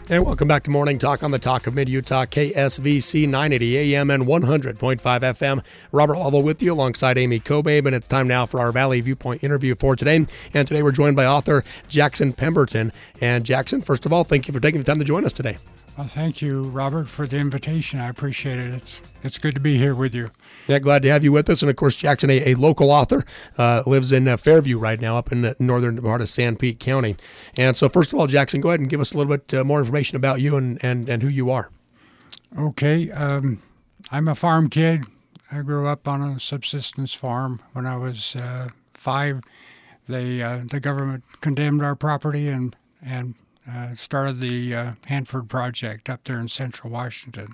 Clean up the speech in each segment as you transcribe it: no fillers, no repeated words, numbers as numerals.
And welcome back to Morning Talk on the Talk of Mid-Utah, KSVC 980 AM and 100.5 FM. Robert Lovell with you alongside Amy Kobabe, and it's time now for our Valley Viewpoint interview for today. And today we're joined by author Jackson Pemberton. And Jackson, first of all, thank you for taking the time to join us today. Well, thank you, Robert, for the invitation. I appreciate it. It's good to be here with you. Yeah, glad to have you with us. And, of course, Jackson, a local author, lives in Fairview right now up in the northern part of San Pete County. And so, first of all, Jackson, go ahead and give us a little bit more information about you and who you are. Okay. I'm a farm kid. I grew up on a subsistence farm. When I was 5, the government condemned our property and started the Hanford Project up there in central Washington.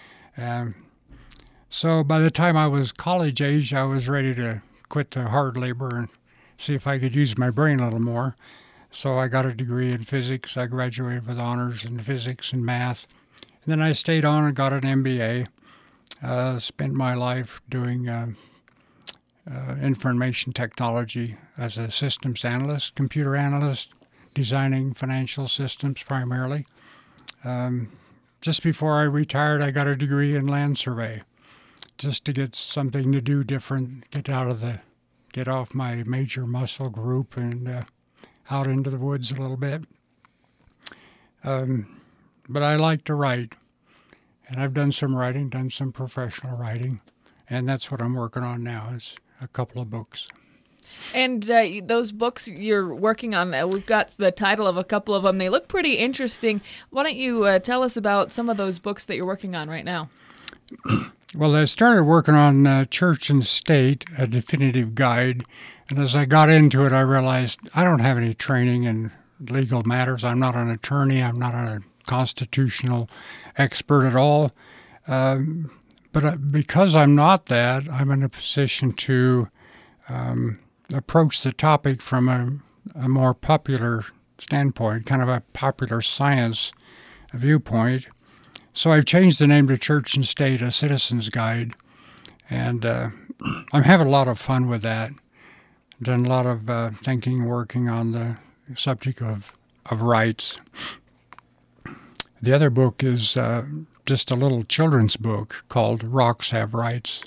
So by the time I was college age, I was ready to quit the hard labor and see if I could use my brain a little more. So I got a degree in physics. I graduated with honors in physics and math. And then I stayed on and got an MBA. Spent my life doing information technology as a systems analyst, computer analyst, designing financial systems primarily. Just before I retired, I got a degree in land survey, just to get something to do different, get off my major muscle group and out into the woods a little bit. But I like to write, and I've done some writing, done some professional writing, and that's what I'm working on now, is a couple of books. And those books you're working on, we've got the title of a couple of them. They look pretty interesting. Why don't you tell us about some of those books that you're working on right now? Well, I started working on Church and State, a definitive guide. And as I got into it, I realized I don't have any training in legal matters. I'm not an attorney. I'm not a constitutional expert at all. But because I'm not that, I'm in a position to approach the topic from a more popular standpoint, kind of a popular science viewpoint. So I've changed the name to Church and State, a citizen's guide, and I'm having a lot of fun with that. Done a lot of thinking, working on the subject of rights. The other book is just a little children's book called Rocks Have Rights.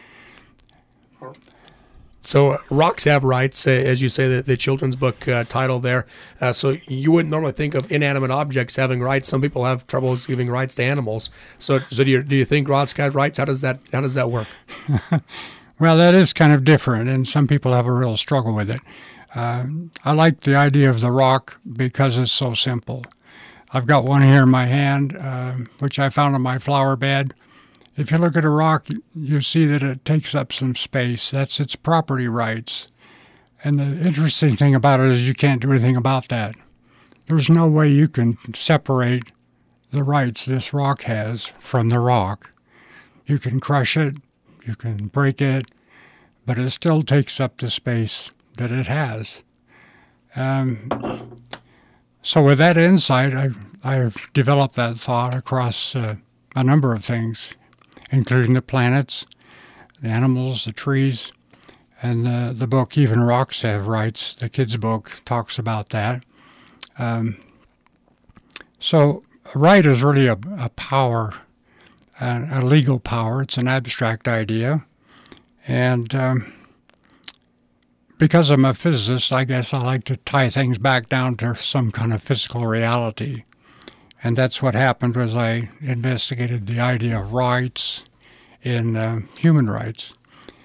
So Rocks Have Rights, as you say, the children's book title there. So you wouldn't normally think of inanimate objects having rights. Some people have trouble giving rights to animals. So do you think rocks have rights? How does that work? Well, that is kind of different, and some people have a real struggle with it. I like the idea of the rock because it's so simple. I've got one here in my hand, which I found in my flower bed. If you look at a rock, you see that it takes up some space. That's its property rights. And the interesting thing about it is you can't do anything about that. There's no way you can separate the rights this rock has from the rock. You can crush it, you can break it, but it still takes up the space that it has. So with that insight, I've developed that thought across a number of things, including the planets, the animals, the trees, and the book Even Rocks Have Rights, the kids' book, talks about that. So a right is really a power, a legal power. It's an abstract idea. And because I'm a physicist, I guess I like to tie things back down to some kind of physical reality. And that's what happened as I investigated the idea of rights in human rights.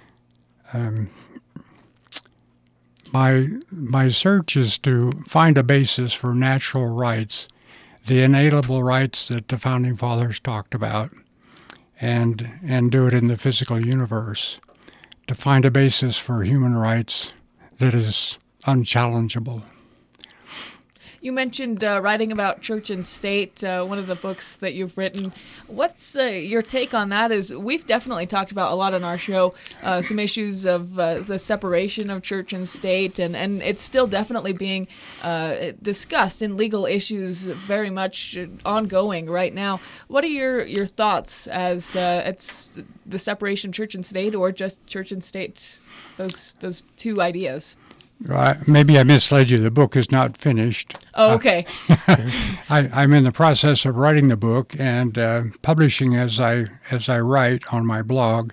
My search is to find a basis for natural rights, the inalienable rights that the Founding Fathers talked about, and do it in the physical universe, to find a basis for human rights that is unchallengeable. You mentioned writing about Church and State, one of the books that you've written. What's your take on that? We've definitely talked about a lot on our show, some issues of the separation of Church and State, and it's still definitely being discussed in legal issues, very much ongoing right now. What are your thoughts as it's the separation of Church and State, or just Church and State, those two ideas? Maybe I misled you. The book is not finished. Oh, okay. I'm in the process of writing the book and publishing as I write on my blog.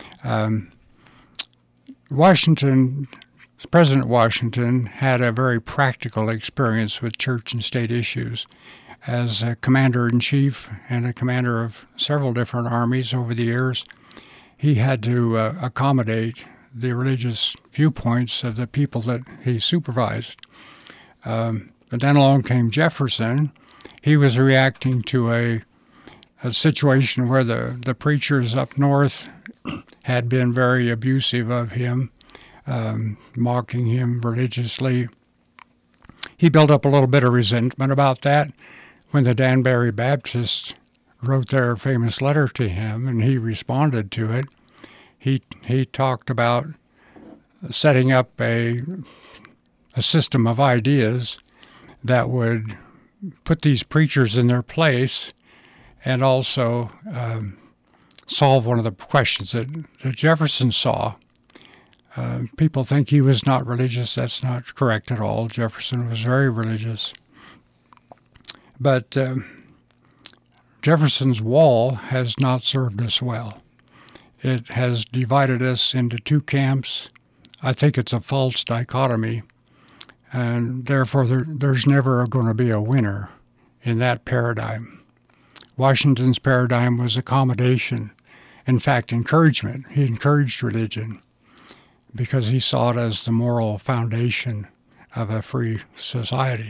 President Washington had a very practical experience with church and state issues. As a commander-in-chief and a commander of several different armies over the years, he had to accommodate the religious viewpoints of the people that he supervised. But then along came Jefferson. He was reacting to a situation where the preachers up north had been very abusive of him, mocking him religiously. He built up a little bit of resentment about that when the Danbury Baptists wrote their famous letter to him, and he responded to it. He talked about setting up a system of ideas that would put these preachers in their place and also solve one of the questions that Jefferson saw. People think he was not religious. That's not correct at all. Jefferson was very religious. But Jefferson's wall has not served us well. It has divided us into two camps. I think it's a false dichotomy, and therefore there's never going to be a winner in that paradigm. Washington's paradigm was accommodation, in fact, encouragement. He encouraged religion because he saw it as the moral foundation of a free society.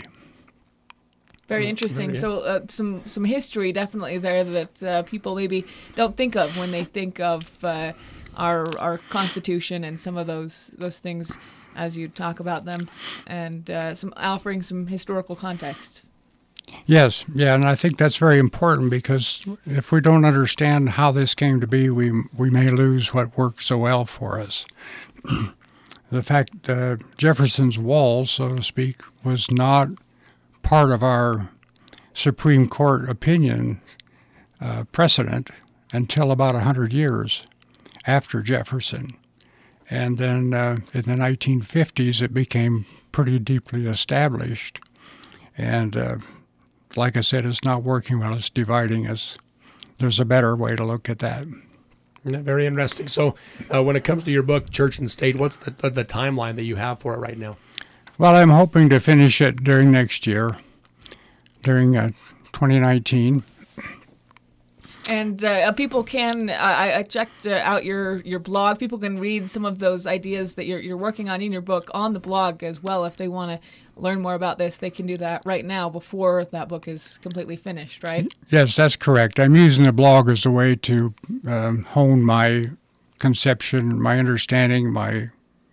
Very interesting. So some history definitely there that people maybe don't think of when they think of our Constitution and some of those things as you talk about them, and some offering some historical context. Yes, yeah, and I think that's very important because if we don't understand how this came to be, we may lose what worked so well for us. The fact Jefferson's wall, so to speak, was not part of our Supreme Court opinion precedent until about 100 years after Jefferson. And then in the 1950s, it became pretty deeply established. And like I said, it's not working well. It's dividing us. There's a better way to look at that. Very interesting. So when it comes to your book, Church and State, what's the timeline that you have for it right now? Well, I'm hoping to finish it during next year, during 2019. And people can, I checked out your blog. People can read some of those ideas that you're working on in your book on the blog as well. If they want to learn more about this, they can do that right now before that book is completely finished, right? Yes, that's correct. I'm using the blog as a way to hone my conception, my understanding, my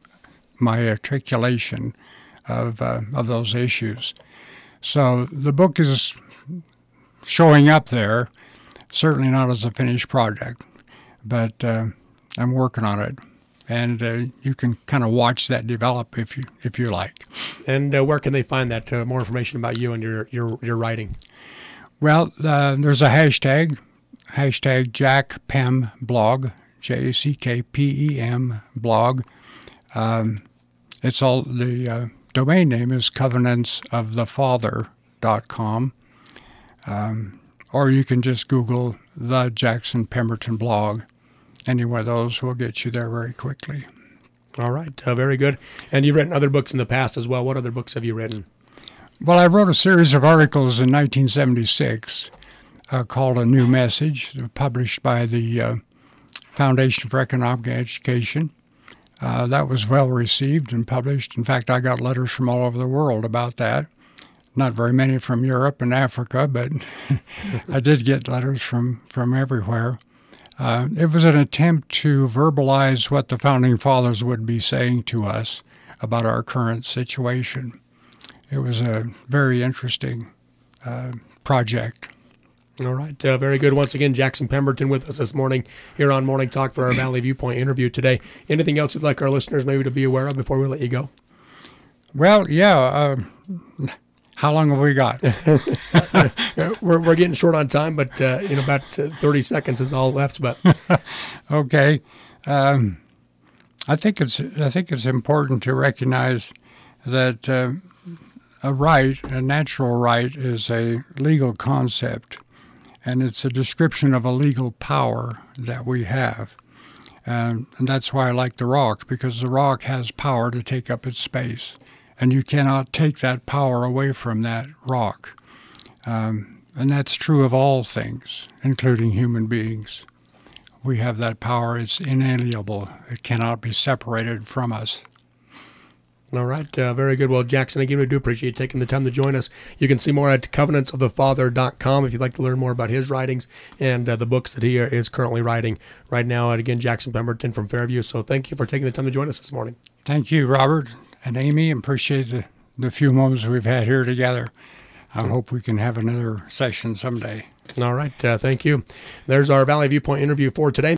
articulation of those issues. So the book is showing up there. Certainly not as a finished project, but I'm working on it, and you can kind of watch that develop if you like. And where can they find that more information about you and your writing? Well, there's a hashtag JackPem blog, JackPem blog. It's all the domain name is covenantsofthefather.com. Or you can just Google the Jackson Pemberton blog. Any one of those will get you there very quickly. All right. Very good. And you've written other books in the past as well. What other books have you written? Well, I wrote a series of articles in 1976 called A New Message, published by the Foundation for Economic Education. That was well received and published. In fact, I got letters from all over the world about that. Not very many from Europe and Africa, but I did get letters from everywhere. It was an attempt to verbalize what the Founding Fathers would be saying to us about our current situation. It was a very interesting project. All right. Very good. Once again, Jackson Pemberton with us this morning here on Morning Talk for our Valley Viewpoint interview today. Anything else you'd like our listeners maybe to be aware of before we let you go? Well, yeah. How long have we got? We're getting short on time, but about 30 seconds is all left. But okay, I think it's important to recognize that a natural right, is a legal concept, and it's a description of a legal power that we have. And that's why I like the rock, because the rock has power to take up its space, and you cannot take that power away from that rock. And that's true of all things, including human beings. We have that power. It's inalienable. It cannot be separated from us. All right. Very good. Well, Jackson, again, we do appreciate you taking the time to join us. You can see more at covenantsofthefather.com if you'd like to learn more about his writings and the books that he is currently writing right now. And again, Jackson Pemberton from Fairview. So thank you for taking the time to join us this morning. Thank you, Robert and Amy. Appreciate the few moments we've had here together. I hope we can have another session someday. All right. Thank you. There's our Valley Viewpoint interview for today.